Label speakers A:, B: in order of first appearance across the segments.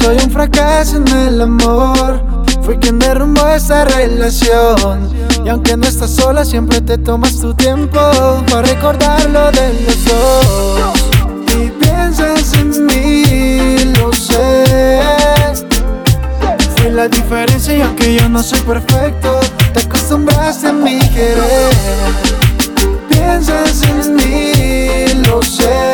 A: soy un fracaso en el amor. Fui quien derrumbó esta relación. Y aunque no estás sola, siempre te tomas tu tiempo para recordarlo de los dos. Y piensas en mí, lo sé. Fui la diferencia y aunque yo no soy perfecto, te acostumbraste a mi querer. Piensas en mí, lo sé.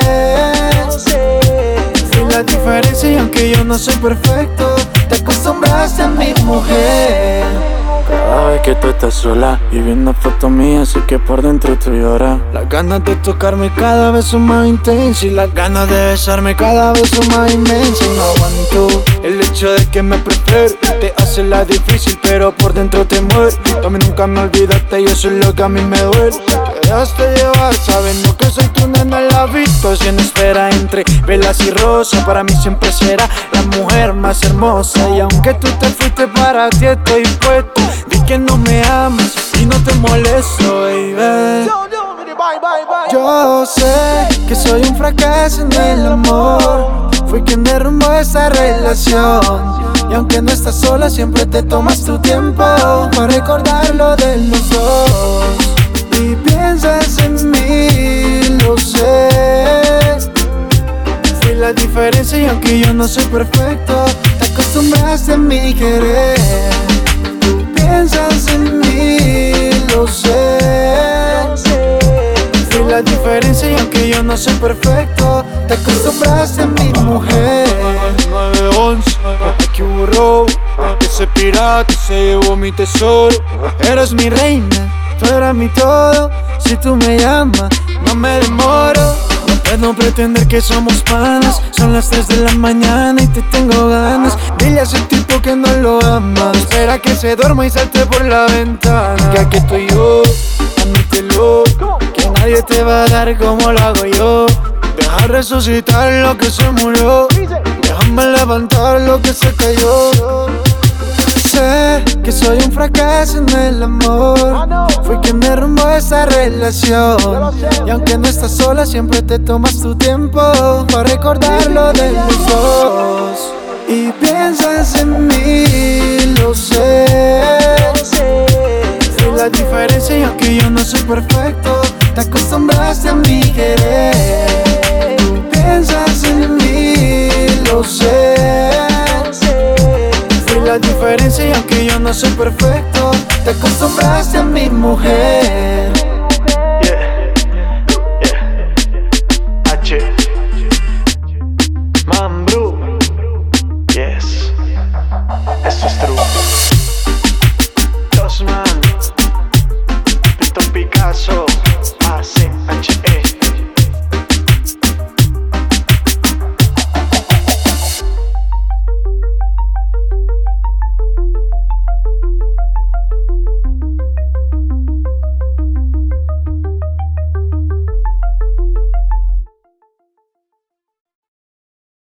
A: Fui la diferencia y aunque yo no soy perfecto, te acostumbraste a mi mujer.
B: Cada vez que tú estás sola y viendo fotos mías, sé que por dentro tú lloras.
A: Las ganas de tocarme cada vez son más intensas y las ganas de besarme cada vez son más inmensas. No aguanto el hecho de que me prefieres. Te hace la difícil pero por dentro te mueres. Tú a mí nunca me olvidaste y eso es lo que a mí me duele. Te dejaste llevar sabiendo que soy tu nena en la habitación. Espera entre velas y rosas, para mí siempre será la mujer más hermosa. Y aunque tú te fuiste, para ti estoy puesto. Di que no me amas y no te molesto, baby. Yo sé que soy un fracaso en el amor. Fui quien derrumbó esta relación. Y aunque no estás sola, siempre te tomas tu tiempo para recordarlo de los dos. Y piensas en mí, lo sé. Fui la diferencia y aunque yo no soy perfecto, te acostumbraste a mi querer. Piensas en mí, lo sé. Fui la diferencia y aunque yo no soy perfecto, te acostumbraste a mi mujer.
B: 911, aquí hubo robo. Ese pirata se llevó mi tesoro.
A: Eres mi reina, tú eras mi todo. Si tú me llamas, no me demoro. No puedo pretender que somos panas. Son las 3 de la mañana y te tengo ganas. Dile a ese tipo que no lo amas. Espera que se duerma y salte por la ventana. Que aquí estoy yo, admítelo. Que nadie te va a dar como lo hago yo. Deja resucitar lo que se murió. Déjame levantar lo que se cayó. Sé que soy un fracaso en el amor. Fui quien derrumbó esta relación. Y aunque no estás sola, siempre te tomas tu tiempo para recordarlo de los dos. Y piensas en mí, lo sé. Fui la diferencia y aunque yo no soy perfecto, te acostumbraste a mi querer. Piensas en mí, lo sé. Fui la diferencia y aunque yo no soy perfecto, te acostumbraste a mi mujer.